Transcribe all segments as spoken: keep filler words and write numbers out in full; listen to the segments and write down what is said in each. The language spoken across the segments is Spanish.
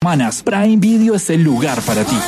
Manas, Prime Video es el lugar para ti.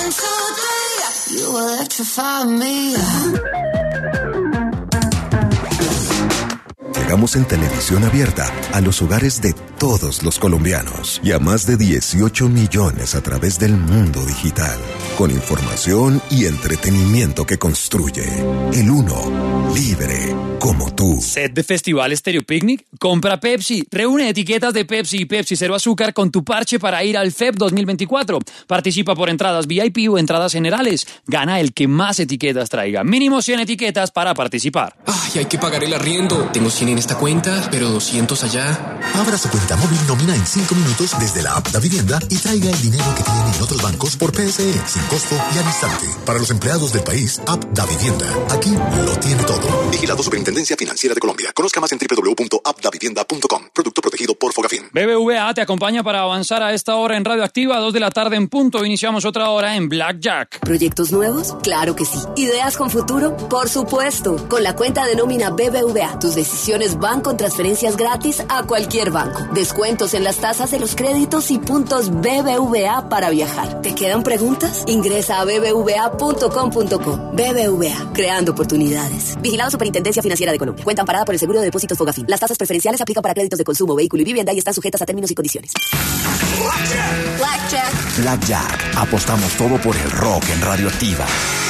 Llegamos en televisión abierta a los hogares de todos los colombianos y a más de dieciocho millones a través del mundo digital, con información y entretenimiento que construye. El Uno, libre como tú. ¿Set de Festival Stereo Picnic? Compra Pepsi. Reúne etiquetas de Pepsi y Pepsi Cero Azúcar con tu parche para ir al F E P dos mil veinticuatro. Participa por entradas V I P o entradas generales. Gana el que más etiquetas traiga. Mínimo cien etiquetas para participar. Ay, hay que pagar el arriendo. Tengo cien en esta cuenta, pero doscientos allá. Abra su cuenta móvil Nómina en cinco minutos desde la app Da Vivienda y traiga el dinero que tiene en otros bancos por P S E, sin costo y al instante. Para los empleados del país, app Da Vivienda. Aquí lo tiene todo. Vigilado Superintendencia Financiera de Colombia. Conozca más en doble u doble u doble u punto app da vivienda punto com. Producto protegido por Fogafín. B B V A te acompaña para avanzar a esta hora en Radioactiva, dos de la tarde en punto. Iniciamos otra hora en Blackjack. ¿Proyectos nuevos? Claro que sí. ¿Ideas con futuro? Por supuesto. Con la cuenta de nómina B B V A, tus decisiones van con transferencias gratis a cualquier banco. Descuentos en las tasas de los créditos y puntos B B V A para viajar. ¿Te quedan preguntas? Ingresa a b b v a punto com punto co. B B V A, creando oportunidades. Vigilado Superintendencia Financiera de Colombia. Cuenta amparada por el Seguro de Depósitos Fogafín. Las tasas preferenciales aplican para créditos de consumo, vehículo y vivienda y están sujetas a términos y condiciones. Blackjack. Blackjack. Blackjack. Apostamos todo por el rock en Radioactiva.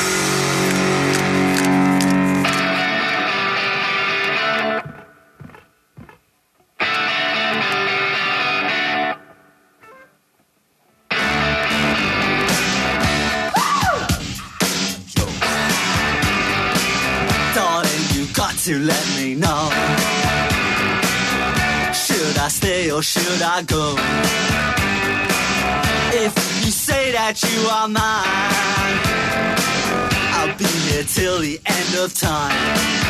To let me know, should I stay or should I go? If you say that you are mine, I'll be here till the end of time.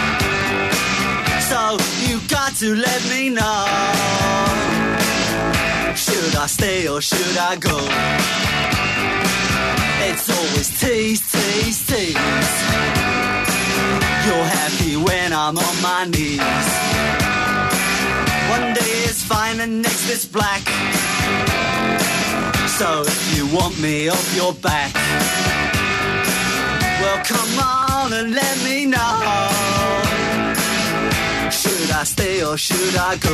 So you got to let me know, should I stay or should I go? It's always tease, tease, tease. You're happy when I'm on my knees. One day is fine and next is black. So if you want me off your back, well come on and let me know, should I stay or should I go?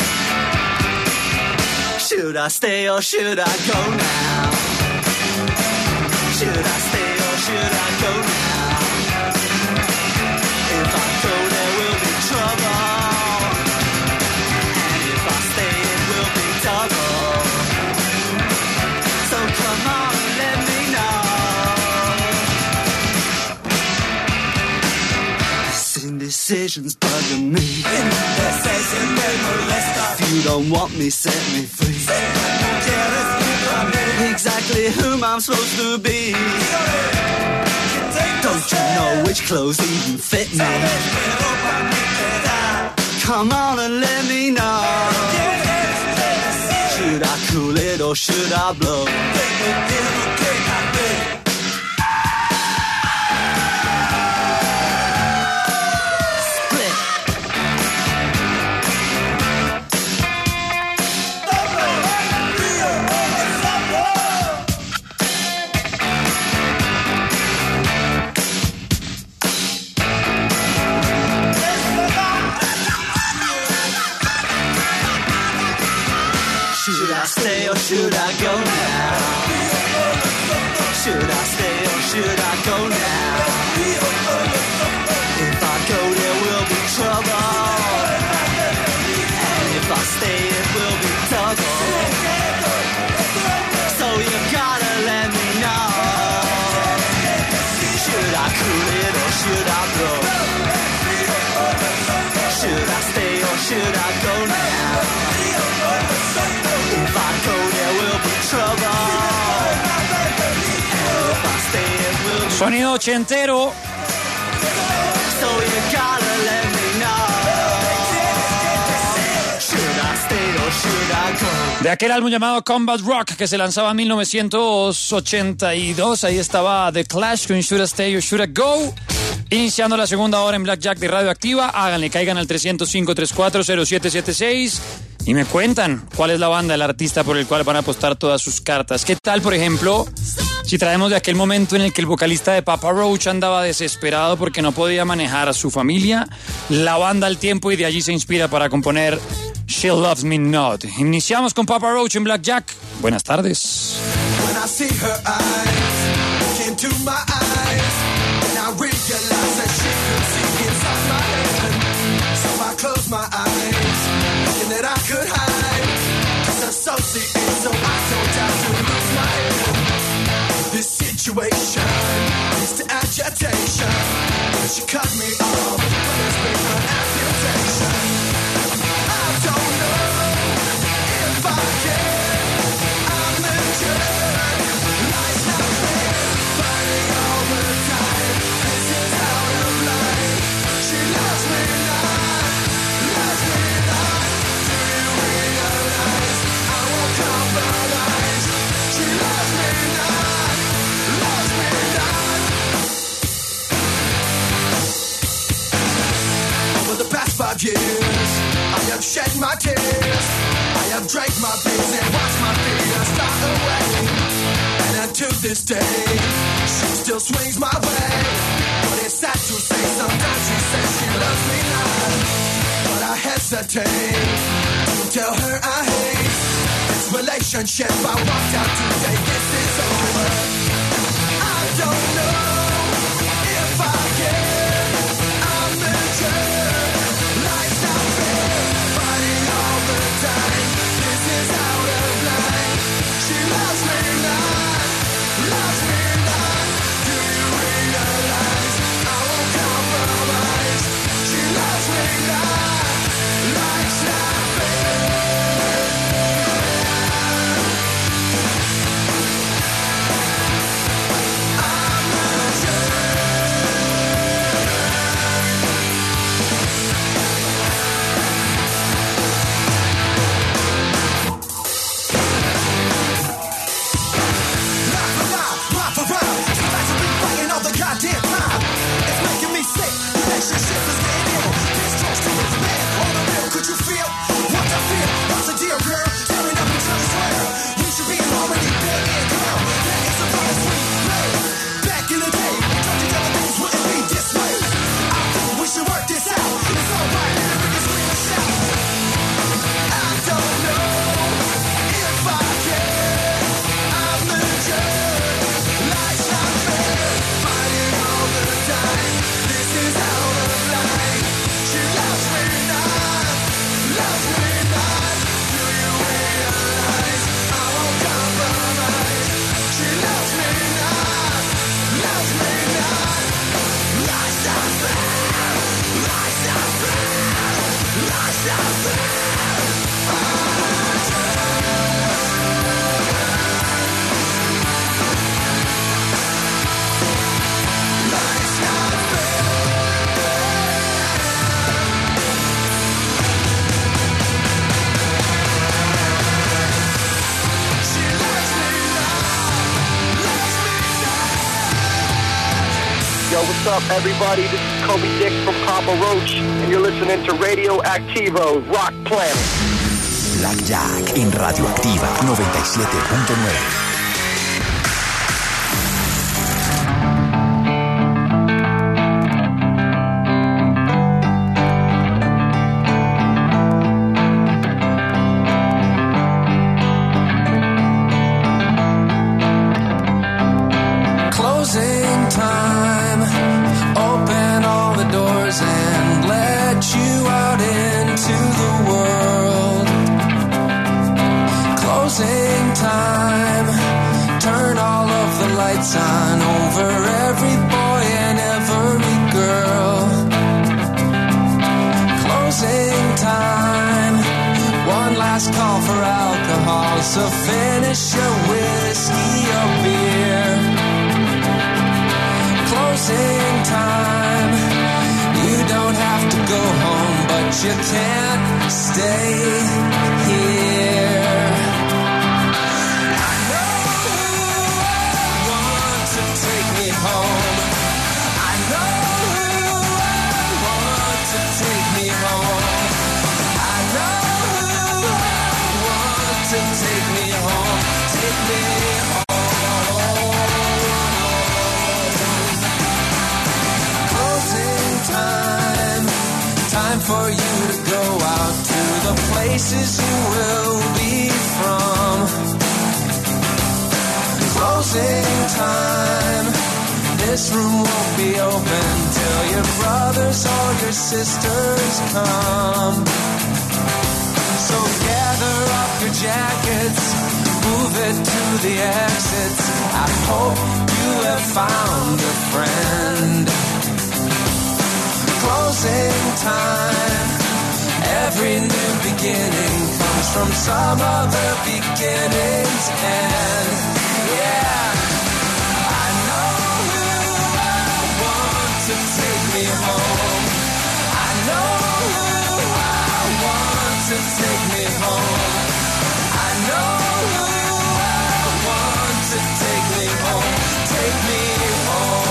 Should I stay or should I go now? Should I stay or should I go now? If I go, there will be trouble, and if I stay, it will be double. So come on and let me know. This indecision's bugging me. If you don't want me, set me free. Exactly whom I'm supposed to be. Don't you know which clothes even fit me? Come on and let me know, should I cool it or should I blow? Stay or should I go now? Should I stay or should I go now? If I go there will be trouble, and if I stay it will be double. So you gotta let me know, should I cool it or should I blow? Should I stay or should I go now? If I go, there will be trouble. And if I stay, it will be Sonido ochentero. So you gotta let me know, should I stay or should I go? De aquel álbum llamado Combat Rock que se lanzaba en mil novecientos ochenta y dos, ahí estaba The Clash con Should I Stay or Should I Go. Iniciando la segunda hora en Blackjack de Radioactiva. Háganle, caigan al tres cero cinco, tres cuatro cero siete siete seis. y me cuentan cuál es la banda, el artista por el cual van a apostar todas sus cartas. ¿Qué tal, por ejemplo, si traemos de aquel momento en el que el vocalista de Papa Roach andaba desesperado porque no podía manejar a su familia, la banda al tiempo, y de allí se inspira para componer She Loves Me Not? Iniciamos con Papa Roach en Blackjack. Buenas tardes. When I see her eyes look into my eyes, and I realize that she could see inside my head. So I close my eyes, thinking that I could hide, disassociate so I don't have to lose my head. This situation leads to agitation. She cut me off, but there's been an amputation. I don't know if I can. I'm injured. Life's not fair. Fighting all the time. This is out of line. She loves me not. Loves me not. Do you realize I won't compromise? She loves me not. Loves me not. Over the past five years, I have shed my tears. I have drank my pains and watched my fears fly away. And until this day, she still swings my way. But it's sad to say, sometimes she says she loves me not. But I hesitate to tell her I hate this relationship. I walked out today, this is over. I don't know if I can. I'm injured. Life's not fair. Fighting all the time. This is out of line. She loves me not. Loves me not. Do you realize I won't compromise? She loves me not. Life's not fair. Goddamn time, it's making me sick. Relationship is getting ill. This close to its man. On the real, could you feel what I feel? What's a dear girl? Tearing up each other's hair. We should be in harmony, baby and girl. That is a promise we made. Back in the day, we told each other things wouldn't be this way. I think we should work this out. It's alright, and we can scream and shout. I don't know if I can. I'm injured. Life's not fair. This is out of line. She loves me not. Loves me not. Do you realize I won't compromise? She loves me not. Loves me not. Life's not fair. Life's not fair. Life's not fair. Yo, what's up, everybody? This is Kobe Dick from Papa Roach, and you're listening to Radio Activo, Rock Planet. Blackjack en Radioactiva noventa y siete punto nueve. And let you out into the world. Closing time. Turn all of the lights on over every boy and every girl. Closing time. One last call for alcohol, so finish your whiskey or beer. Closing time. You don't have to go home, but you can't stay here. I know who want to take me home. I know who want to take me home. I know who places you will be from. Closing time. This room won't be open till your brothers or your sisters come. So gather up your jackets, move it to the exits. I hope you have found a friend. Closing time. Every new beginning comes from some other beginning's end. Yeah, I know who I want to take me home. I know who I want to take me home. I know who I want to take me home. Take me home.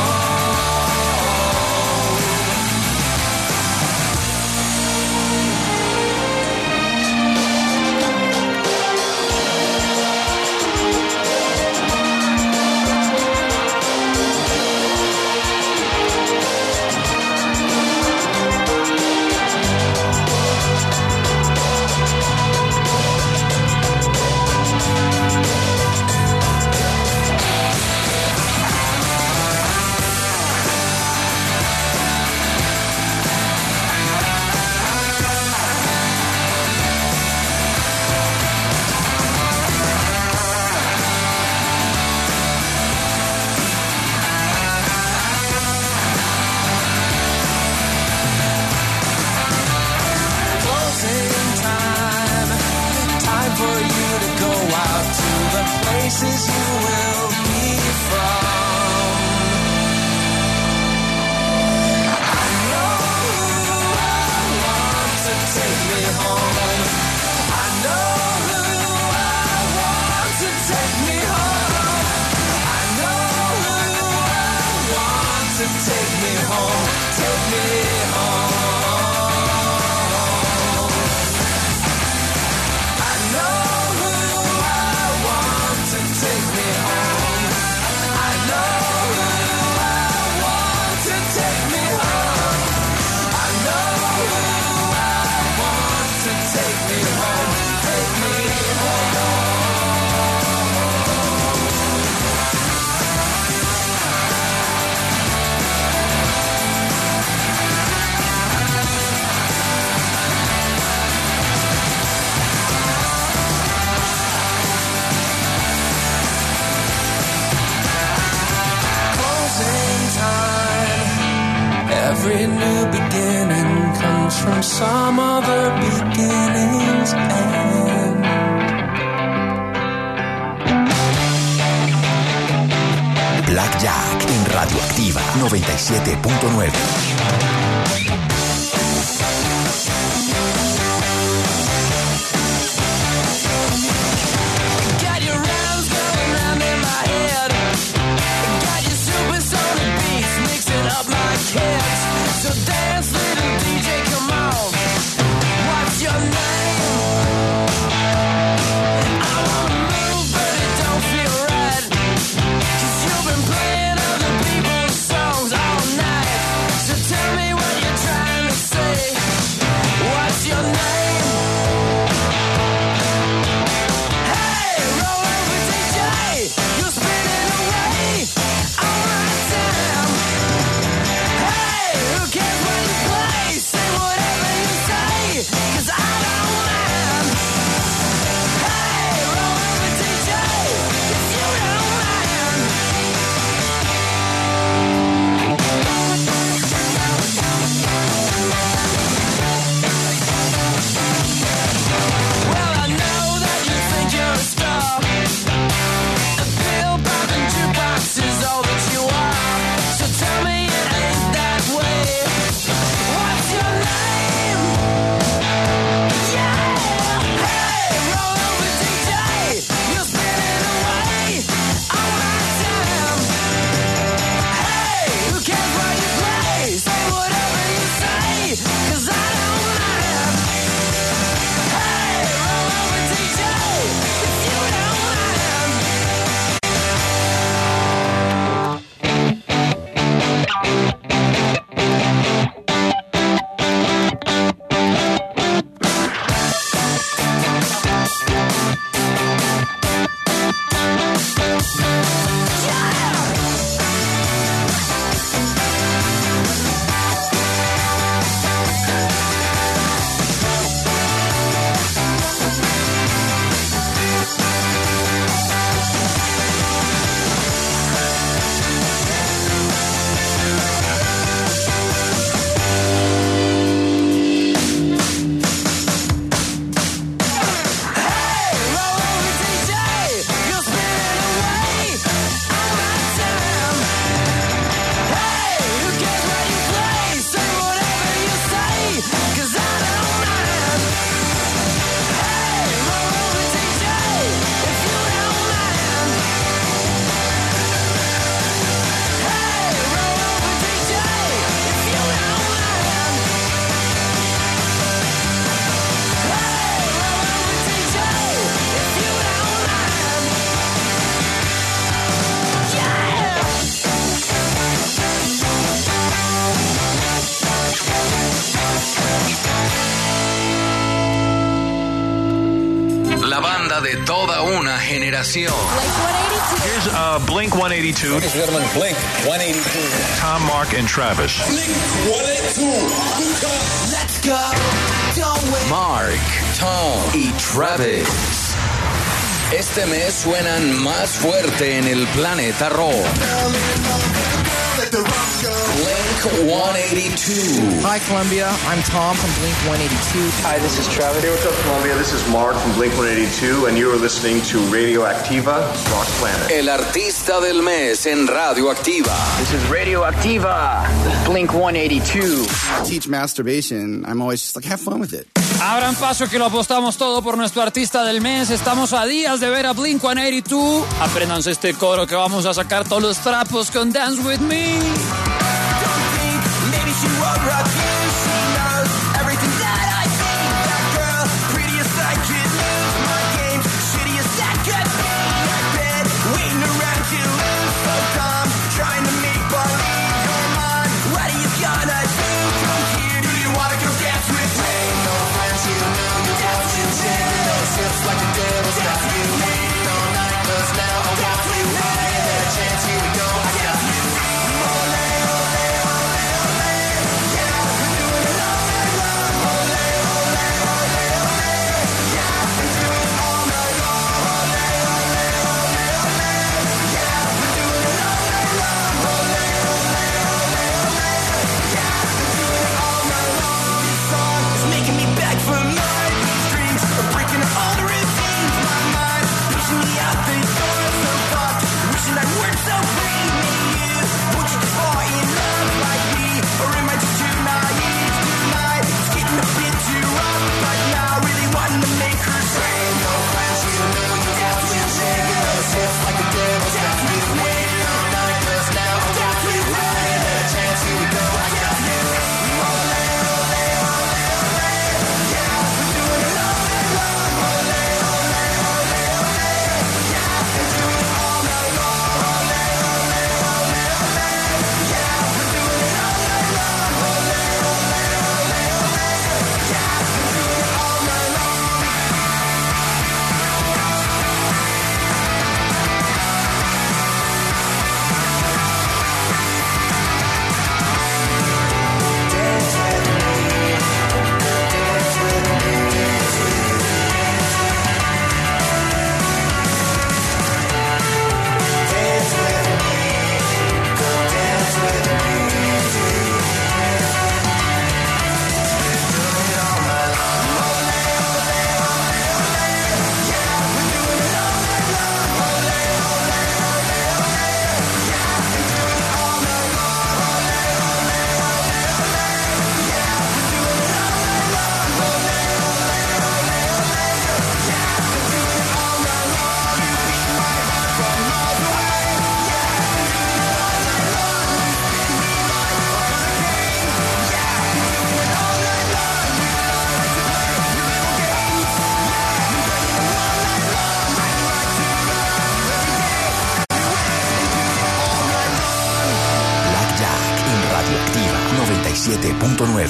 Places you will be from. I know who I want to take me home. I know who I want to take me home. I know who I want to take me home. Take me home. Every new beginning comes from some other beginning's end. Blackjack en Radioactiva noventa y siete punto nueve. So dance, little D J, come on. What's your name? I wanna move, but it don't feel right. 'Cause you've been playing other people's songs all night. So tell me generación. Here's uh, Blink one eighty-two. Ladies and gentlemen, Blink one eighty-two. Tom, Mark, and Travis. Blink one eighty-two. Let's go. Mark, Tom y Travis. Este mes suenan más fuerte en el planeta rock. Blink one eighty-two. Hi, Columbia. I'm Tom from Blink one eighty-two. Hi, this is Travis. Hey, what's up, Columbia? This is Mark from Blink one eighty-two, and you are listening to Radioactiva Rock Planet. El artista del mes en Radioactiva. This is Radioactiva. Blink one eighty-two. I teach masturbation. I'm always just like, have fun with it. Abran paso que lo apostamos todo por nuestro artista del mes. Estamos a días de ver a Blink one eighty-two. Apréndanse este coro que vamos a sacar todos los trapos con Dance With Me. siete punto nueve.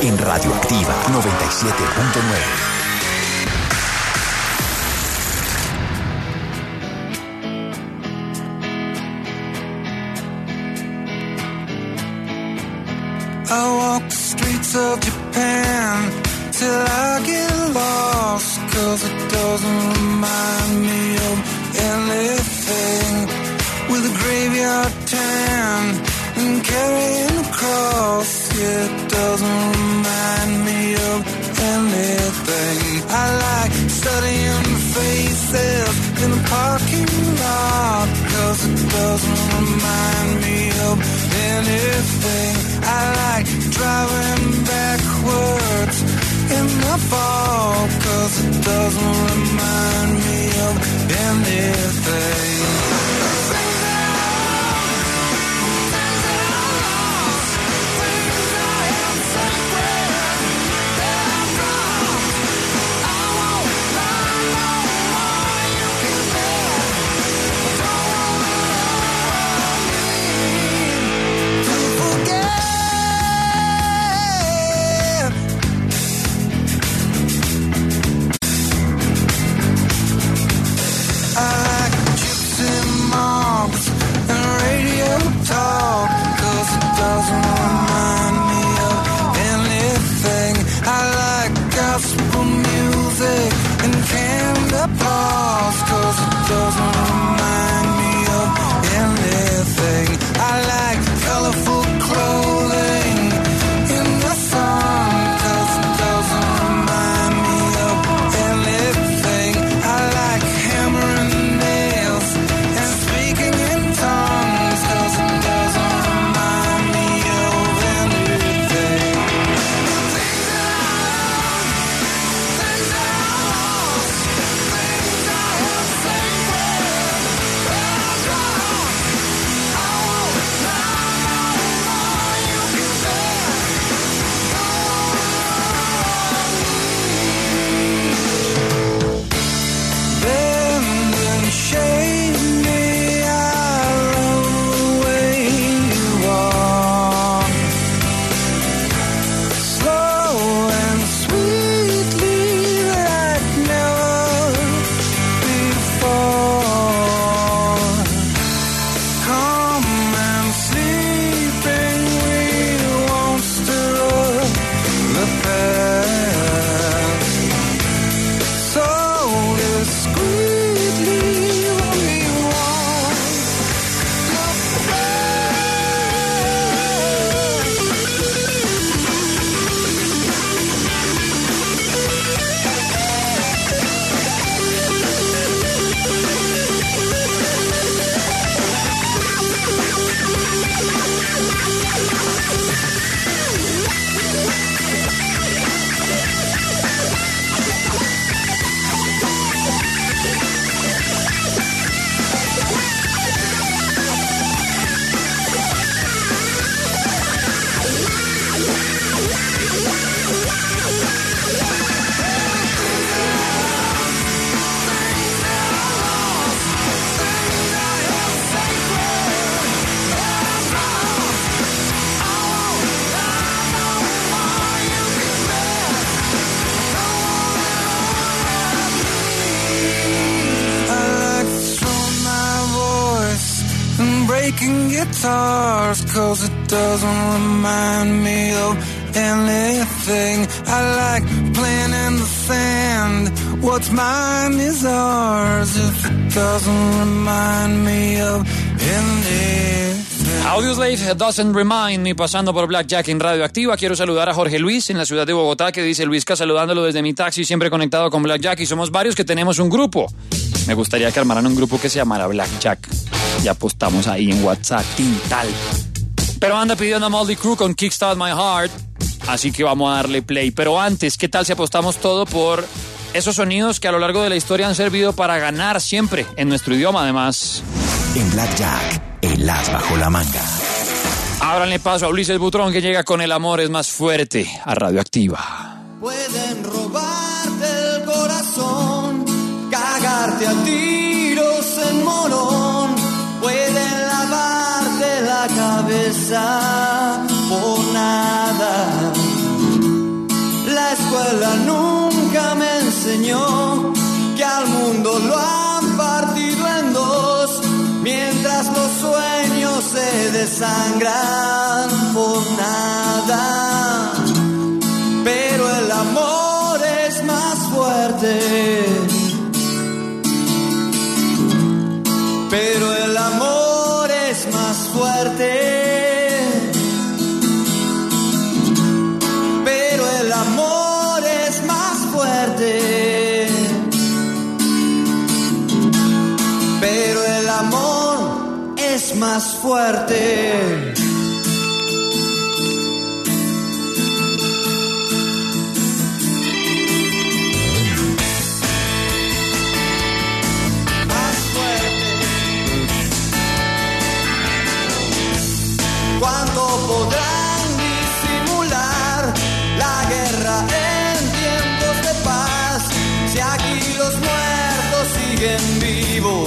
en Radioactiva noventa y siete punto nueve. I walk the streets of Japan till I get lost, 'cause it doesn't remind me of anything. With a graveyard tan and carrying a cross, yeah, it doesn't remind me of anything. I like studying faces in a parking lot, 'cause it doesn't remind me of anything. I like driving backwards in the fall, 'cause it doesn't remind me of anything. breaking guitars, 'cause it doesn't remind me of anything. I like playing in the sand. What's mine is ours, if it doesn't remind me of anything. Audioslave, Doesn't Remind Me, pasando por Blackjack en Radioactiva. Quiero saludar a Jorge Luis en la ciudad de Bogotá, que dice: Luisca, saludándolo desde mi taxi, siempre conectado con Blackjack, y somos varios que tenemos un grupo. Me gustaría que armaran un grupo que se llamara Blackjack. Ya apostamos ahí en WhatsApp, tal. Pero anda pidiendo a Motley Crue con Kickstart My Heart, así que vamos a darle play. Pero antes, ¿qué tal si apostamos todo por esos sonidos que a lo largo de la historia han servido para ganar siempre, en nuestro idioma además? En Blackjack, el as bajo la manga. Ábranle paso a Ulises Butrón, que llega con El amor es más fuerte a Radioactiva. Pueden robarte el corazón, cagarte a tiros en Morón, pueden lavarte la cabeza por nada. enseñó que al mundo lo han partido en dos, mientras los sueños se desangran por nada. Pero el amor es más fuerte. Pero el amor es más fuerte. Pero el amor es más fuerte. Pero el amor es más fuerte. ¿Cuánto podrán disimular la guerra en tiempos de paz si aquí los muertos siguen vivos?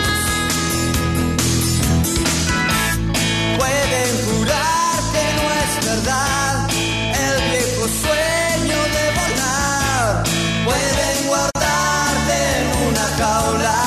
Pueden jurar que no es verdad el viejo sueño de volar. Pueden guardarte en una jaula.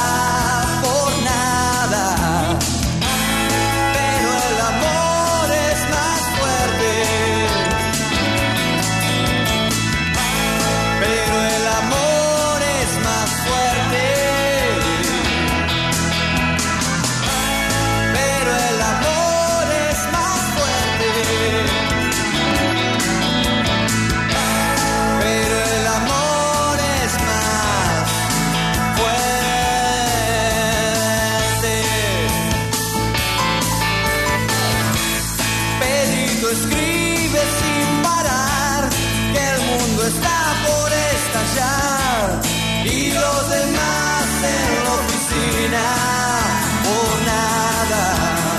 Y los demás en la oficina por nada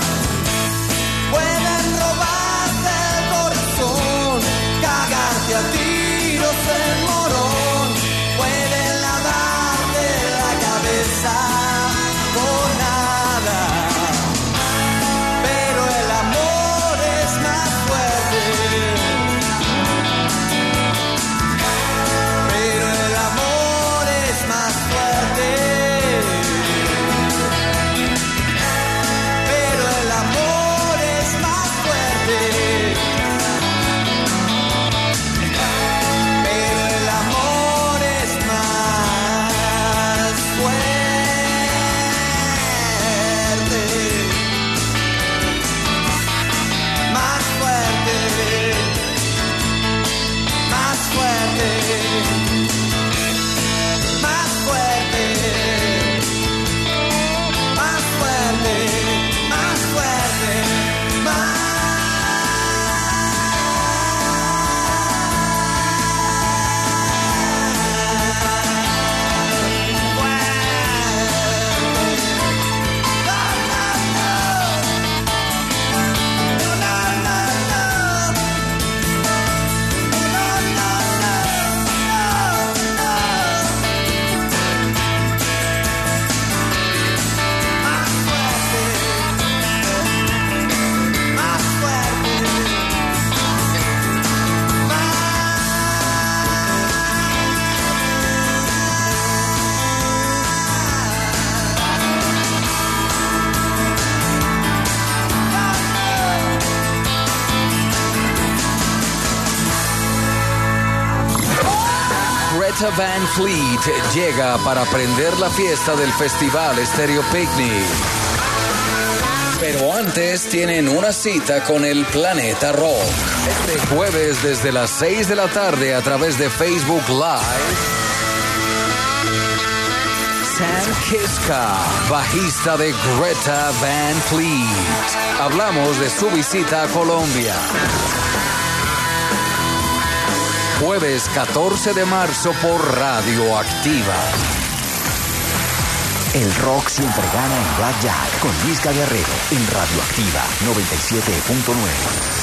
pueden robarte el corazón, cagarte a tiros en morón, pueden lavarte la cabeza por nada. Pero el amor es más fuerte. Greta Van Fleet llega para prender la fiesta del Festival Stereo Picnic. Pero antes tienen una cita con el Planeta Rock. Este jueves desde las seis de la tarde a través de Facebook Live. Sam Kiska, bajista de Greta Van Fleet. Hablamos de su visita a Colombia. Jueves catorce de marzo por Radioactiva. El rock siempre gana en Blackjack con Luisca Guerrero en Radioactiva noventa y siete punto nueve.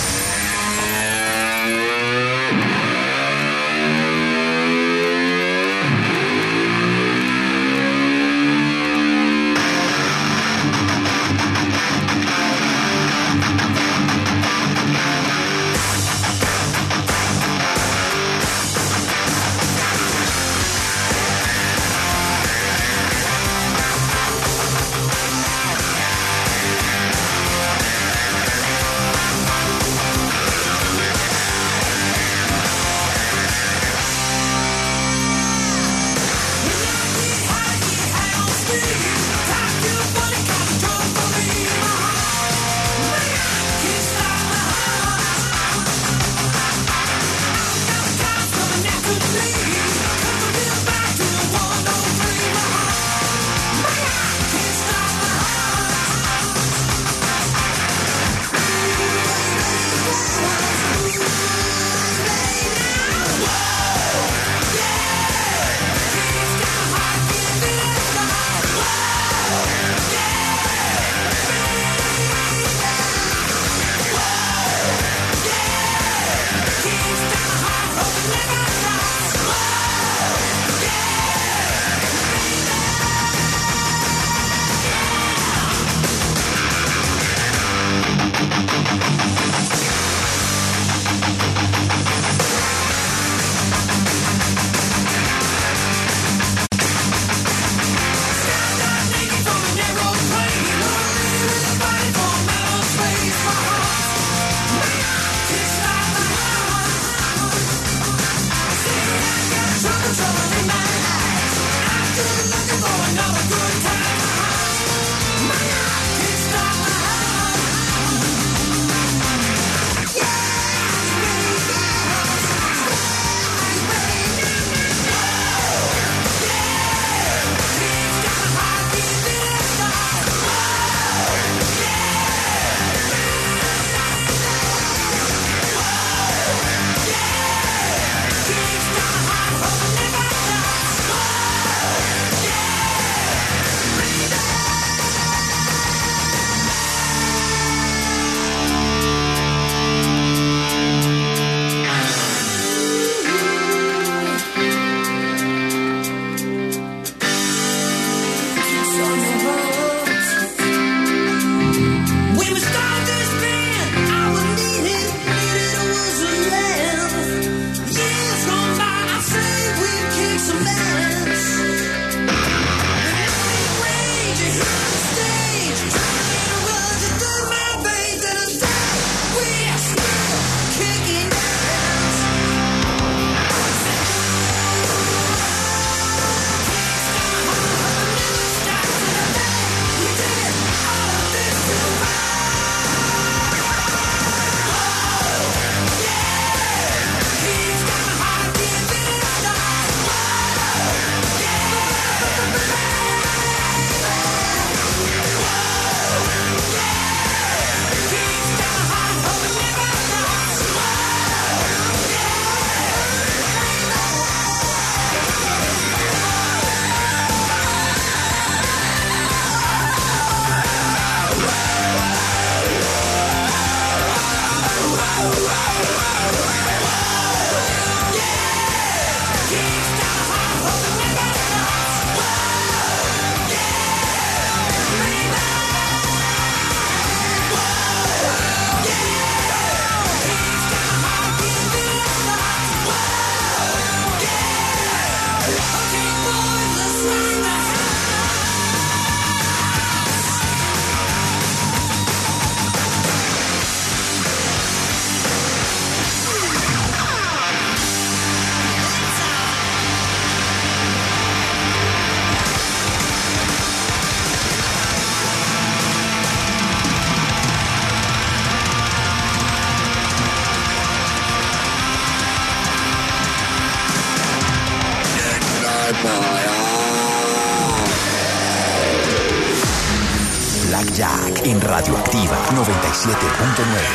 Blackjack en Radioactiva noventa y siete punto nueve.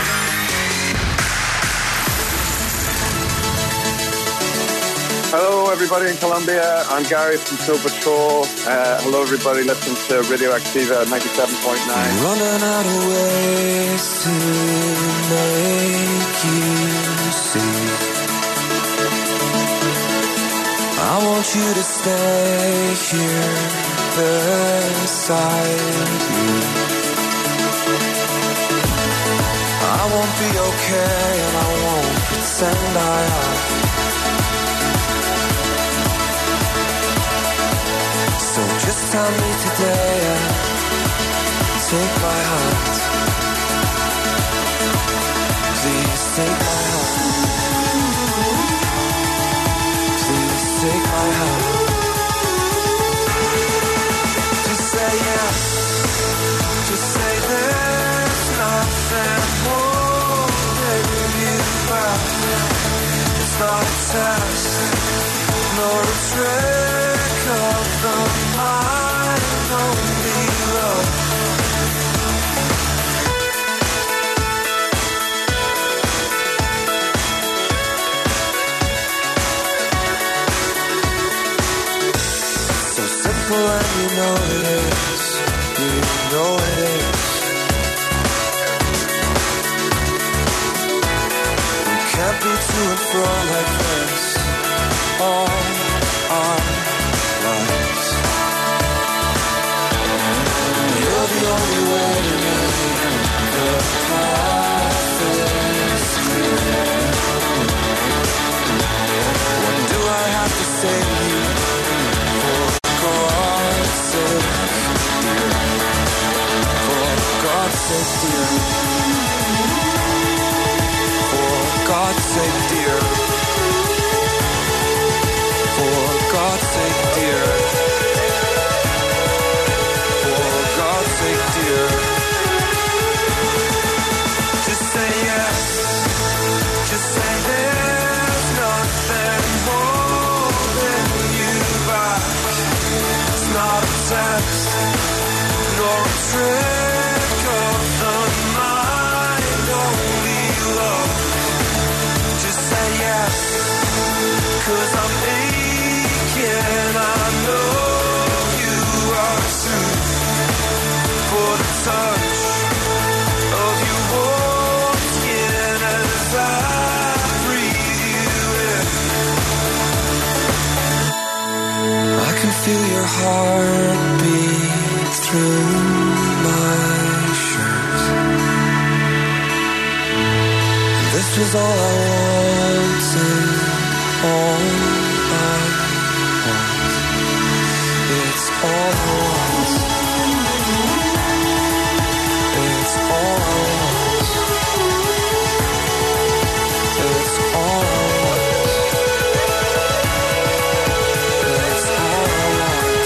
Hello, everybody in Colombia. I'm Gary from Soul Patrol. Uh, hello, everybody. Listen to Radioactiva ninety-seven point nine. Running out of ways to make you see. I want you to stay here beside me. I won't be okay and I won't pretend I am. So just tell me today and take my hand. Please take my hand. Please take my hand. Just say yes. Just say there's nothing holding you back. It's not a test, nor a trick of the mind, only love. So simple and you know it is, you know it is. We can't be to and fro like this all our lives. You're the only way to me. The path is clear. What do I have to say to you? For God's sake, dear. For God's sake, dear. For God's sake, dear. For God's sake, dear. For God's sake, dear. Just say yes. Just say there's nothing holding you back. It's not a test, nor a trick of the mind, only love. Just say yes, 'cause I'm aching. I know you are too. For the touch of your warm skin as I breathe you in. I can feel your heartbeat through my shirt. This was all I wanted, all I want. It's all I want. It's all I want. It's all I want. It's all I want.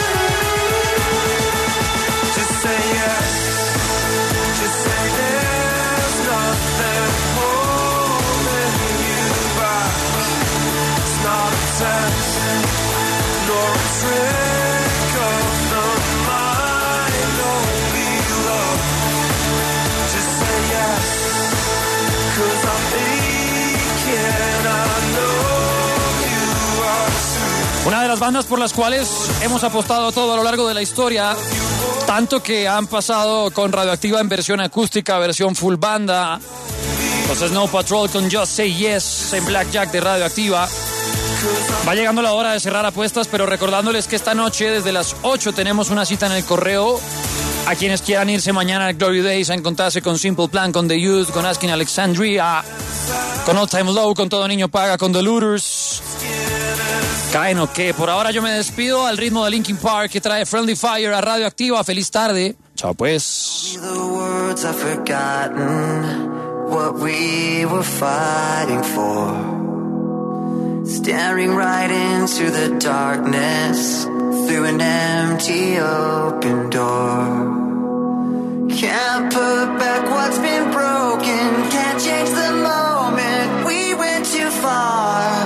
Just say yes. Just say there's nothing holding you back. It's not a test, nor a trick of the mind, only love. Just say yes, 'cause I'm aching. I know you are too. Una de las bandas por las cuales hemos apostado todo a lo largo de la historia, tanto que han pasado con Radioactiva en versión acústica, versión full banda, los Snow Patrol con Just Say Yes en Blackjack de Radioactiva. Va llegando la hora de cerrar apuestas, pero recordándoles que esta noche desde las ocho tenemos una cita en el Correo. A quienes quieran irse mañana al Glory Days a encontrarse con Simple Plan, con The Youth, con Asking Alexandria, con All Time Low, con Todo Niño Paga, con The Looters. Caen o qué. Por ahora yo me despido al ritmo de Linkin Park, que trae Friendly Fire a Radioactiva. Feliz tarde. Chao pues. The words I've forgotten, what we were fighting for. Staring right into the darkness through an empty open door. Can't put back what's been broken, can't change the moment, we went too far.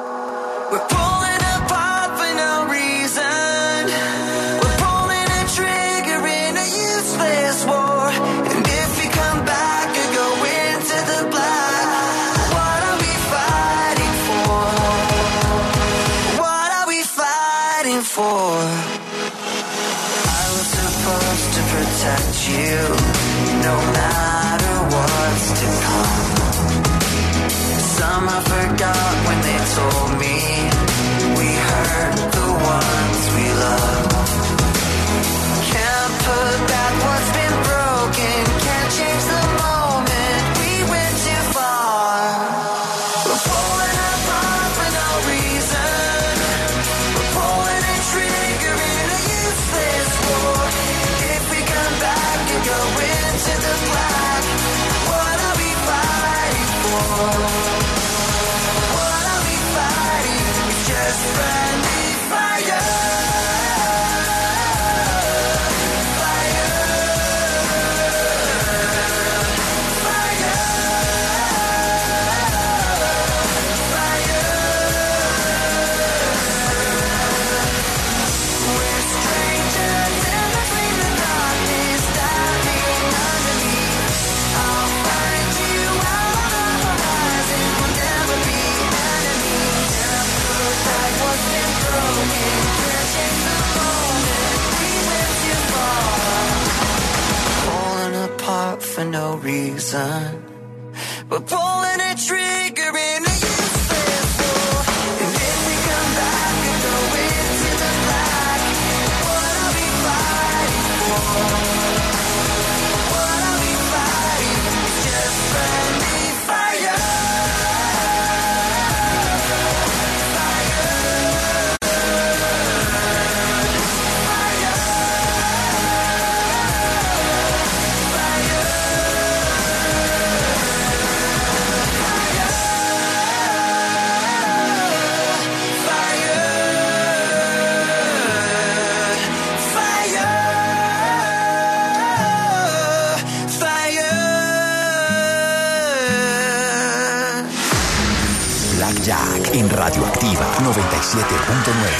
We're pulling apart for no reason, we're pulling a trigger. before. I was supposed to protect you, no matter what's to come. Somehow forgot when they told me we hurt the ones we love. Can't put back what's been broken, can't change the moment we went too far. We're pulling apart for no reason. We're pulling a trigger in a useless war. If we come back and go into the black, what are we fighting for? What are we fighting? It's just friendly fire. For no reason, but pulling a trigger in a useless war. And if we come back and go into the black, what are we fighting for? What are we fighting? It's just friendly fire. Jack en Radioactiva noventa y siete punto nueve.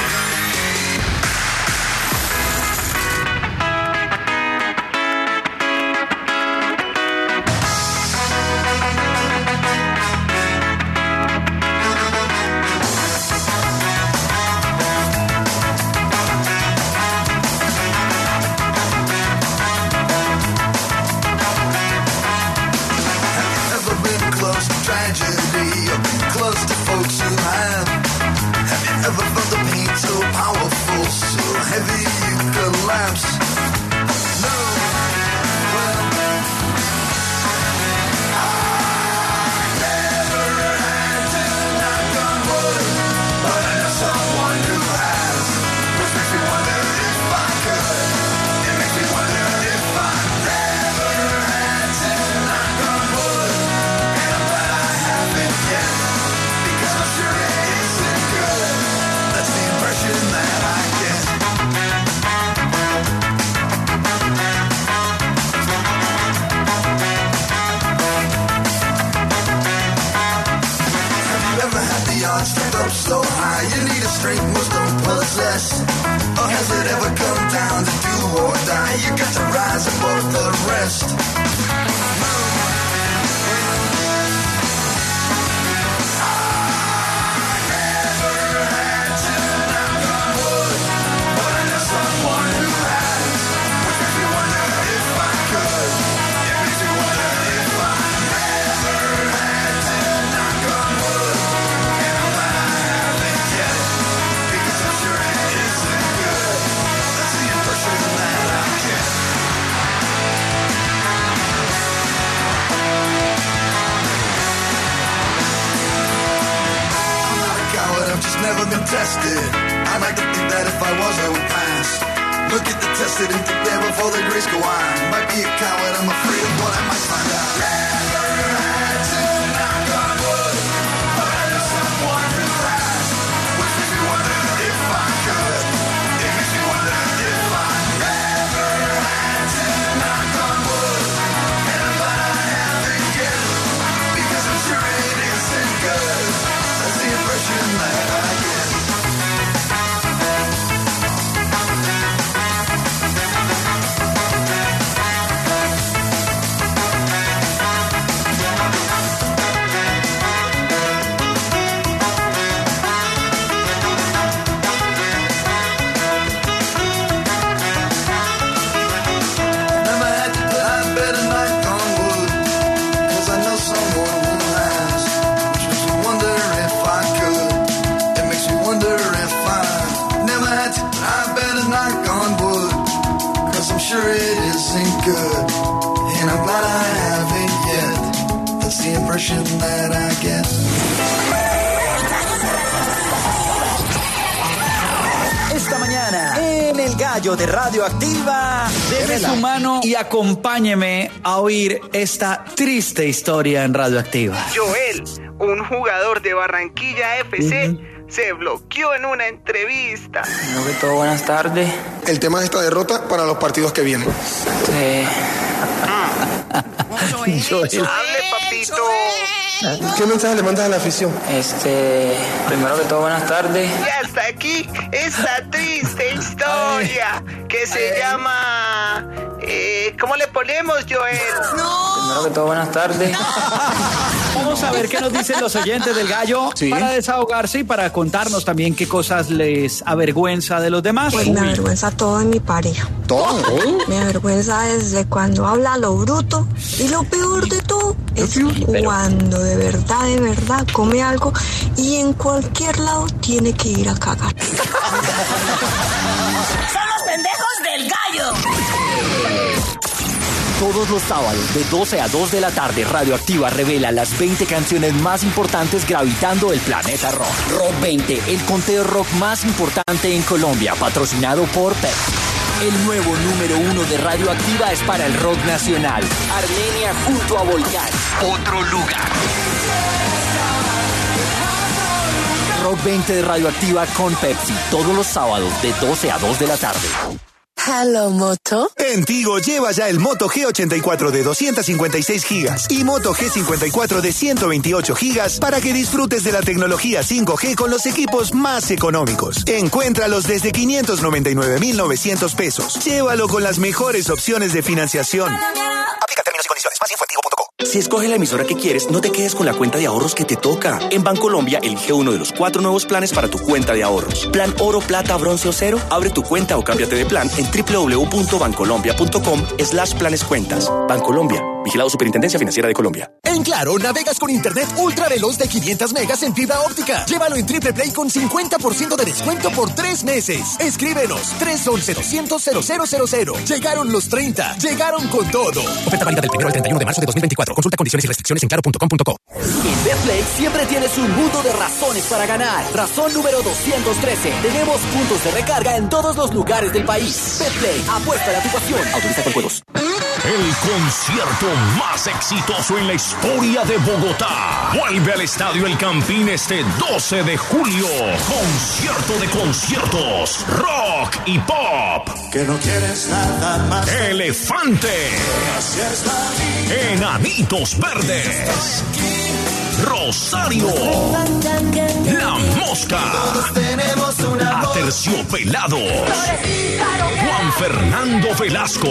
good, and I'm glad I haven't yet. That's the impression that I get. Esta mañana, en El Gallo de Radioactiva, deme su mano y acompáñeme a oír esta triste historia en Radioactiva. Joel, un jugador de Barranquilla F C, uh-huh. se bloqueó en una entrevista. Primero que todo, buenas tardes. El tema de esta derrota para los partidos que vienen. Sí. Joel, Joel. Hable, papito. ¿Qué mensaje le mandas a la afición? Este, primero que todo, buenas tardes. Y hasta aquí esta triste historia que se llama... Eh, ¿Cómo le ponemos, Joel? No. Primero que todo, buenas tardes. Vamos a ver qué nos dicen los oyentes del Gallo, ¿sí?, para desahogarse y para contarnos también qué cosas les avergüenza de los demás. Pues me avergüenza todo de mi pareja. ¿Todo? Me avergüenza desde cuando habla lo bruto. Y lo peor de todo es cuando de verdad, de verdad come algo y en cualquier lado tiene que ir a cagar. ¡Son los pendejos del Gallo! Todos los sábados de doce a dos de la tarde, Radioactiva revela las veinte canciones más importantes gravitando el planeta rock. Rock veinte, el conteo rock más importante en Colombia, patrocinado por Pepsi. El nuevo número uno de Radioactiva es para el rock nacional. Armenia junto a Volcán. Otro lugar. Rock veinte de Radioactiva con Pepsi. Todos los sábados de doce a dos de la tarde. Hello, Moto. En Tigo lleva ya el Moto G ochenta y cuatro de doscientos cincuenta y seis gigas y Moto G cincuenta y cuatro de ciento veintiocho gigas para que disfrutes de la tecnología cinco G con los equipos más económicos. Encuéntralos desde quinientos noventa y nueve mil novecientos pesos. Llévalo con las mejores opciones de financiación. Aplica términos y condiciones. Más info en tigo punto co. Si escoges la emisora que quieres, no te quedes con la cuenta de ahorros que te toca. En Bancolombia, elige uno de los cuatro nuevos planes para tu cuenta de ahorros. Plan Oro, Plata, Bronce o Cero. Abre tu cuenta o cámbiate de plan en doble u doble u doble u punto bancolombia punto com slash planes cuentas. Bancolombia. Vigilado Superintendencia Financiera de Colombia. En Claro, navegas con internet ultra veloz de quinientos megas en fibra óptica. Llévalo en Triple Play con cincuenta por ciento de descuento por tres meses. Escríbenos tres once, doscientos, cero cero cero cero. Llegaron los treinta. Llegaron con todo. Oferta válida del primero al treinta y uno de marzo de dos mil veinticuatro. Consulta condiciones y restricciones en claro punto com punto co. En Betplay siempre tienes un mundo de razones para ganar. Razón número doscientos trece. Tenemos puntos de recarga en todos los lugares del país. Betplay, apuesta a tu pasión. Autoriza con juegos. El concierto más exitoso en la historia de Bogotá. Vuelve al Estadio El Campín este doce de julio. Concierto de conciertos. Rock y pop. Que no quieres nada más. Elefante. Enanitos Verdes. Rosario. La Mosca. Aterciopelado. Juan Fernando Velasco.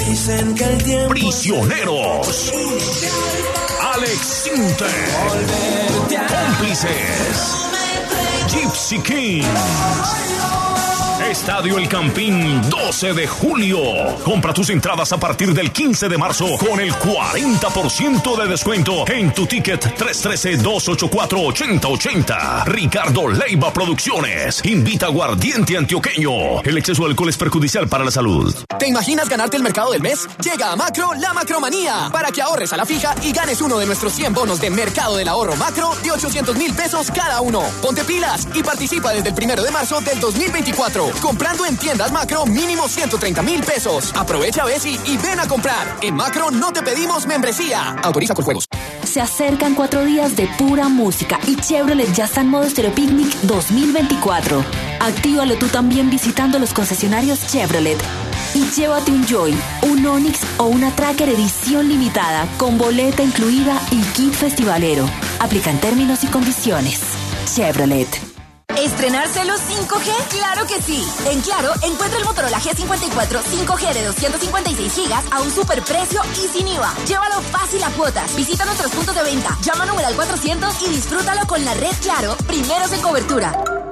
Prisioneros. Alex Sinter. Cómplices. Gypsy Kings. Estadio El Campín, doce de julio. Compra tus entradas a partir del quince de marzo con el cuarenta por ciento de descuento en tu ticket tres uno tres, dos ocho cuatro, ocho cero ocho cero. Ricardo Leiva Producciones. Invita a Aguardiente Antioqueño. El exceso de alcohol es perjudicial para la salud. ¿Te imaginas ganarte el mercado del mes? Llega a Macro la Macromanía para que ahorres a la fija y ganes uno de nuestros cien bonos de Mercado del Ahorro Macro de ochocientos mil pesos cada uno. Ponte pilas y participa desde el primero de marzo del dos mil veinticuatro. Comprando en tiendas Macro mínimo ciento treinta mil pesos. Aprovecha Bessie y ven a comprar. En Macro no te pedimos membresía. Autoriza con juegos. Se acercan cuatro días de pura música y Chevrolet ya está en modo Stereo Picnic dos mil veinticuatro. Actívalo tú también visitando los concesionarios Chevrolet. Y llévate un Joy, un Onix o una Tracker edición limitada con boleta incluida y kit festivalero. Aplican términos y condiciones. Chevrolet. ¿Estrenárselo cinco G? ¡Claro que sí! En Claro, encuentra el Motorola G cincuenta y cuatro cinco G de doscientos cincuenta y seis gigas a un superprecio y sin I V A. Llévalo fácil a cuotas. Visita nuestros puntos de venta. Llama a numeral cuatrocientos y disfrútalo con la red Claro, primeros en cobertura.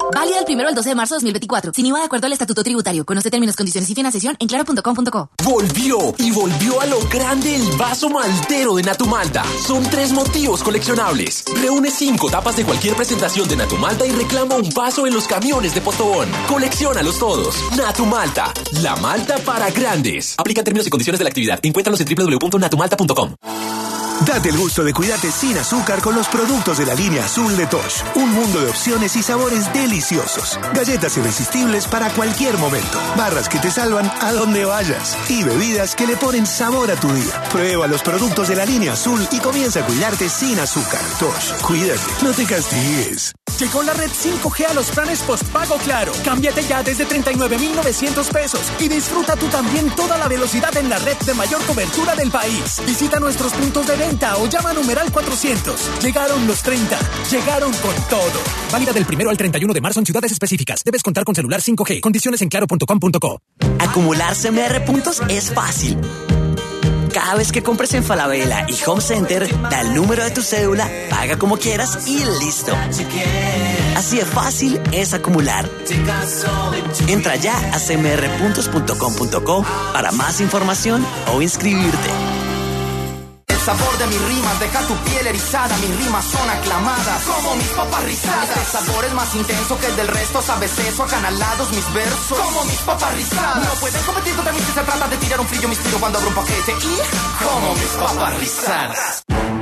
Válida del primero al doce de marzo de dos mil veinticuatro. Sin I V A de acuerdo al estatuto tributario. Conoce términos, condiciones y financiación en claro punto com punto co. Volvió y volvió a lo grande el vaso maltero de Natumalta. Son tres motivos coleccionables. Reúne cinco tapas de cualquier presentación de Natumalta y reclama un vaso en los camiones de Postobón. Colecciónalos todos. Natumalta, la malta para grandes. Aplica términos y condiciones de la actividad. Encuéntralos en doble u doble u doble u punto natumalta punto com. Date el gusto de cuidarte sin azúcar con los productos de la línea azul de Tosh. Un mundo de opciones y sabores deliciosos. Galletas irresistibles para cualquier momento. Barras que te salvan a donde vayas. Y bebidas que le ponen sabor a tu día. Prueba los productos de la línea azul y comienza a cuidarte sin azúcar. Tosh, cuídate, no te castigues. Llegó la red cinco G a los planes postpago Claro. Cámbiate ya desde treinta y nueve mil novecientos pesos y disfruta tú también toda la velocidad en la red de mayor cobertura del país. Visita nuestros puntos de venta o llama a numeral cuatrocientos. Llegaron los treinta. Llegaron con todo. Válida del primero al treinta y uno de marzo en ciudades específicas. Debes contar con celular cinco G. Condiciones en claro punto com punto co. Acumular C M R puntos es fácil. Cada vez que compres en Falabella y Home Center, da el número de tu cédula, paga como quieras y listo. Así de fácil es acumular. Entra ya a c m r puntos punto com punto co para más información o inscribirte. El sabor de mis rimas deja tu piel erizada. Mis rimas son aclamadas como mis papas rizadas. Este sabor es más intenso que el del resto. Sabes eso, acanalados mis versos como mis papas rizadas. No pueden competir contra mí si se trata de tirar un frío. Mis tiro cuando abro un paquete y como mis papas rizadas.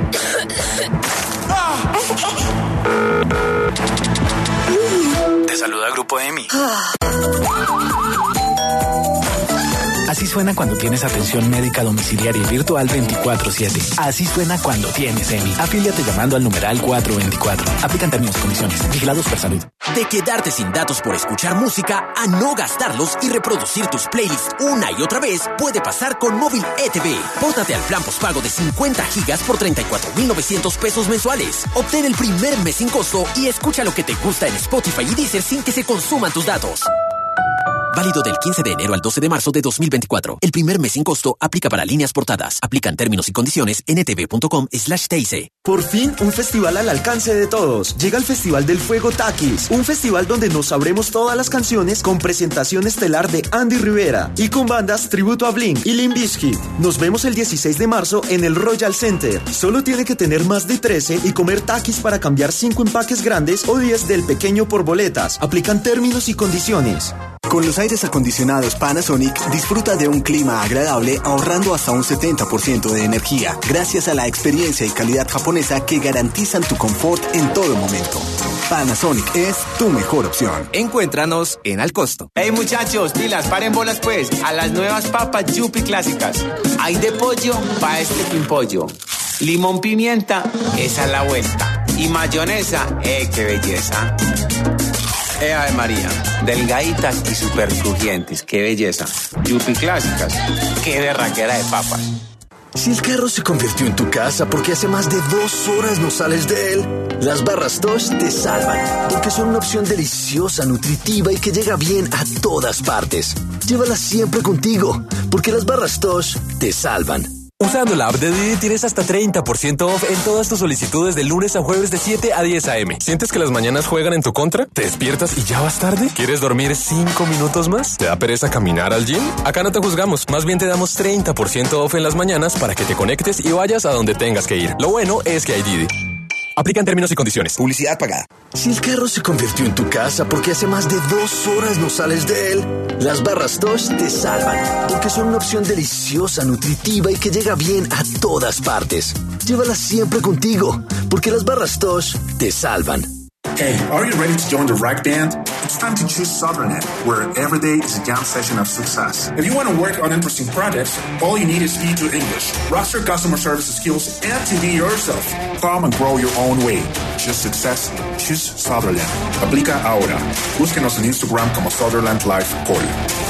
Te saluda Grupo E M I. Así suena cuando tienes atención médica domiciliaria y virtual veinticuatro siete. Así suena cuando tienes E M I. Afíliate llamando al numeral cuatrocientos veinticuatro. Aplican términos y condiciones. Vigilados por salud. De quedarte sin datos por escuchar música a no gastarlos y reproducir tus playlists una y otra vez puede pasar con Móvil E T V. Pórtate al plan postpago de cincuenta gigas por treinta y cuatro mil novecientos pesos mensuales. Obtén el primer mes sin costo y escucha lo que te gusta en Spotify y Deezer sin que se consuman tus datos. Válido del quince de enero al doce de marzo de dos mil veinticuatro. El primer mes sin costo aplica para líneas portadas. Aplican términos y condiciones en etv punto com slash T I C. Por fin, un festival al alcance de todos. Llega el Festival del Fuego Takis, un festival donde nos sabremos todas las canciones con presentación estelar de Andy Rivera y con bandas tributo a Blink y Limp Bizkit. Nos vemos el dieciséis de marzo en el Royal Center. Solo tiene que tener más de trece y comer Takis para cambiar cinco empaques grandes o diez del pequeño por boletas. Aplican términos y condiciones. Con los aires acondicionados Panasonic, disfruta de un clima agradable ahorrando hasta un setenta por ciento de energía, gracias a la experiencia y calidad japonesa que garantizan tu confort en todo momento. Panasonic es tu mejor opción. Encuéntranos en Al Costo. Hey muchachos, pilas, paren bolas pues, a las nuevas papas Yupi clásicas. Hay de pollo pa' este pimpollo. Limón pimienta, esa es la vuelta. Y mayonesa, eh, qué belleza. Eh, Ave María, delgaditas y super crujientes, qué belleza. Yupi clásicas, qué berraquera de papas. Si el carro se convirtió en tu casa porque hace más de dos horas no sales de él, las barras Tosh te salvan, porque son una opción deliciosa, nutritiva y que llega bien a todas partes. Llévalas siempre contigo, porque las barras Tosh te salvan. Usando la app de Didi tienes hasta treinta por ciento off en todas tus solicitudes de lunes a jueves de siete a diez a eme. ¿Sientes que las mañanas juegan en tu contra? ¿Te despiertas y ya vas tarde? ¿Quieres dormir cinco minutos más? ¿Te da pereza caminar al gym? Acá no te juzgamos, más bien te damos treinta por ciento off en las mañanas para que te conectes y vayas a donde tengas que ir. Lo bueno es que hay Didi. Aplican términos y condiciones. Publicidad pagada. Si el carro se convirtió en tu casa porque hace más de dos horas no sales de él, las barras Tosh te salvan, porque son una opción deliciosa, nutritiva y que llega bien a todas partes. Llévalas siempre contigo, porque las barras Tosh te salvan. Hey, are you ready to join the Rack Band? It's time to choose Southern, where every day is a jam session of success. If you want to work on interesting projects, all you need is B two English, roster customer service skills, and to be yourself. Come and grow your own way. Choose success. Choose Sutherland. Aplica ahora. Búsquenos en Instagram como Sutherland Life Call.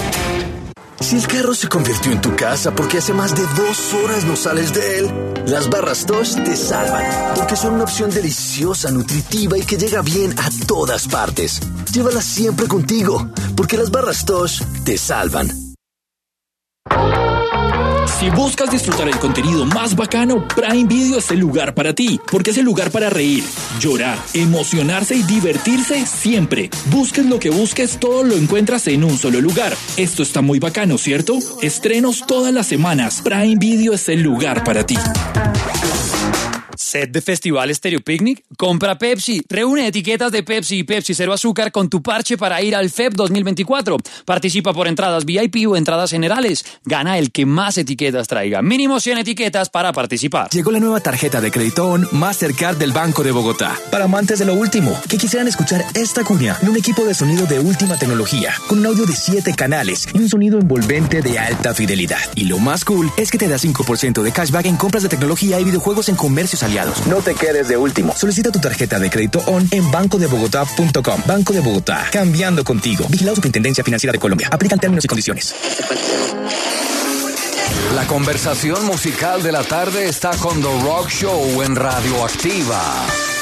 Si el carro se convirtió en tu casa porque hace más de dos horas no sales de él, las barras Tosh te salvan, porque son una opción deliciosa, nutritiva y que llega bien a todas partes. Llévalas siempre contigo, porque las barras Tosh te salvan. Si buscas disfrutar el contenido más bacano, Prime Video es el lugar para ti, porque es el lugar para reír, llorar, emocionarse y divertirse siempre. Busques lo que busques, todo lo encuentras en un solo lugar. Esto está muy bacano, ¿cierto? Estrenos todas las semanas. Prime Video es el lugar para ti. ¿Set de Festival Stereo Picnic? Compra Pepsi. Reúne etiquetas de Pepsi y Pepsi Cero Azúcar con tu parche para ir al F E P dos mil veinticuatro. Participa por entradas V I P o entradas generales. Gana el que más etiquetas traiga. Mínimo cien etiquetas para participar. Llegó la nueva tarjeta de crédito ON Mastercard del Banco de Bogotá. Para amantes de lo último, que quisieran escuchar esta cuña en un equipo de sonido de última tecnología, con un audio de siete canales y un sonido envolvente de alta fidelidad. Y lo más cool es que te da cinco por ciento de cashback en compras de tecnología y videojuegos en comercios aliados. No te quedes de último. Solicita tu tarjeta de crédito ON en banco de bogotá punto com. Banco de Bogotá, cambiando contigo. Vigilado Superintendencia Financiera de Colombia. Aplican términos y condiciones. La conversación musical de la tarde está con The Rock Show en Radioactiva.